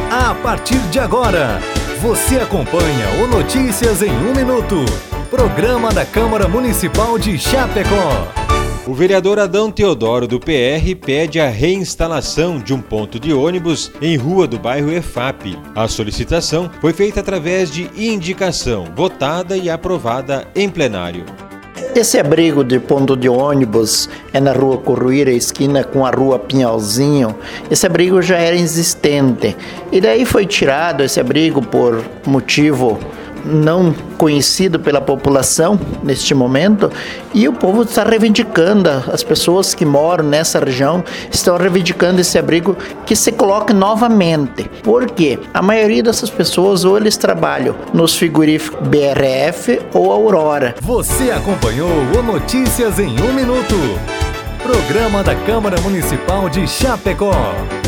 A partir de agora, você acompanha o Notícias em 1 Minuto, programa da Câmara Municipal de Chapecó. O vereador Adão Teodoro, do PR, pede a reinstalação de um ponto de ônibus em rua do bairro EFAP. A solicitação foi feita através de indicação, votada e aprovada em plenário. Esse abrigo de ponto de ônibus é na rua Corruíra, esquina com a rua Pinhalzinho. Esse abrigo já era existente e daí foi tirado esse abrigo por motivo não conhecido pela população neste momento, e o povo está reivindicando, as pessoas que moram nessa região estão reivindicando esse abrigo que se coloque novamente. Por quê? A maioria dessas pessoas ou eles trabalham nos frigoríficos BRF ou Aurora. Você acompanhou o Notícias em 1 Minuto, programa da Câmara Municipal de Chapecó.